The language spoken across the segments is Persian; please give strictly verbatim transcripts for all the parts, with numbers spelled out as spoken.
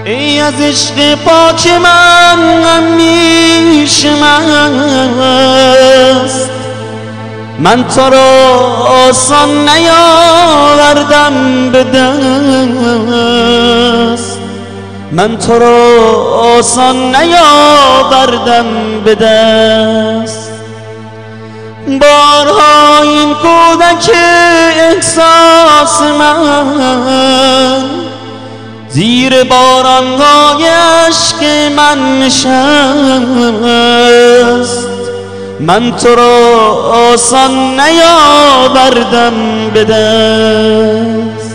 ای از عشق پاک من همیشه مست، من تو را آسان نیاوردم به دست، من تو را آسان نیاوردم به دست. بارها این کودک احساس من زیر بارانهای اشک من نشست، من تو را آسان نیاوردم به دست.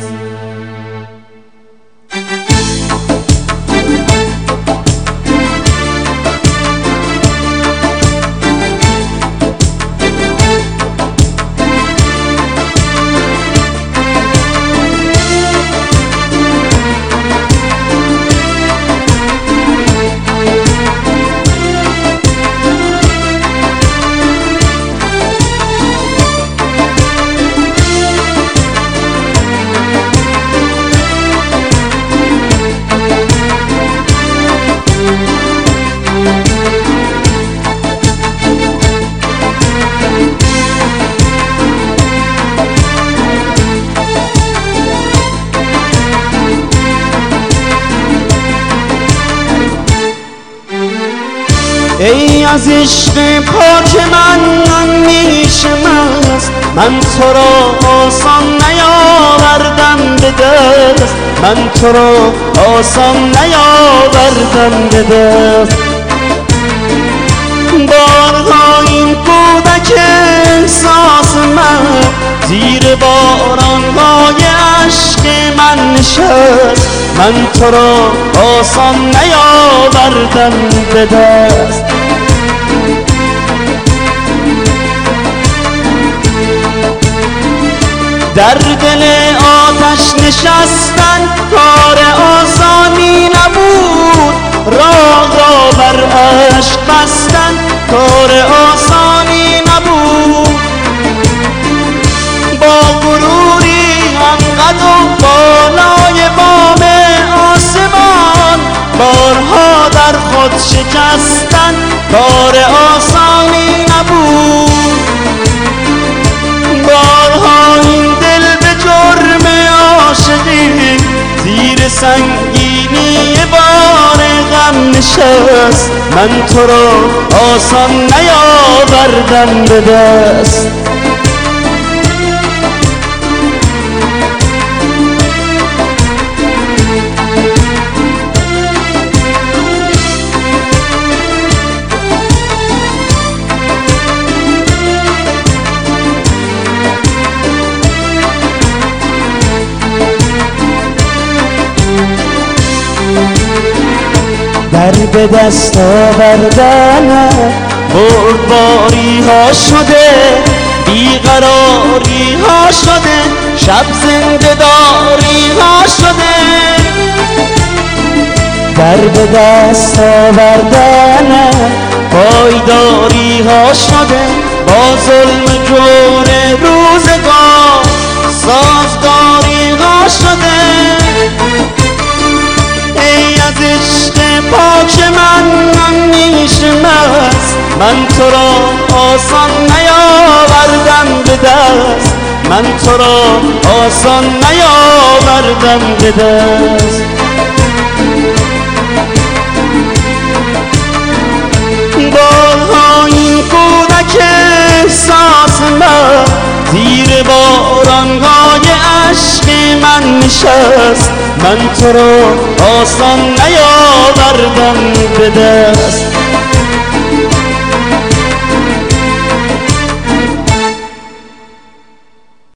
ای از عشق پاک من همیشه مست، من تو را آسان نیاوردم به دست، من تو را آسان نیاوردم به دست. بارها این کودک احساس من زیر بارانهای اشک من نشست، من تو را آسان نیاوردم به دست. در دل آتش نشستن کار آسانی نبود، راه را بر عشق بستن کار آسانی نبود. با غروری همقد و بالای بام آسمان بارها در خود شکستن کار آسانی نبود. بارها این دل به جرم عاشقی زیر سنگینی بار غم نشست، من تو را آسان نیاوردم به دست. در به دست آوردن بردباری ها شده، بیقراری ها شده، شب زنده داری ها شده. در به دست آوردن پایداری ها شده، با ظلم جور روزگار سازگاری ها شده. ای از عشق پاک من همیشه مست، من تو را آسان نیاوردم به دست، من تو را آسان نیاوردم به دست. بارها این کودک احساس من زیر بارانهای اشک من نشست، من تو را آسان نیاوردم به دست.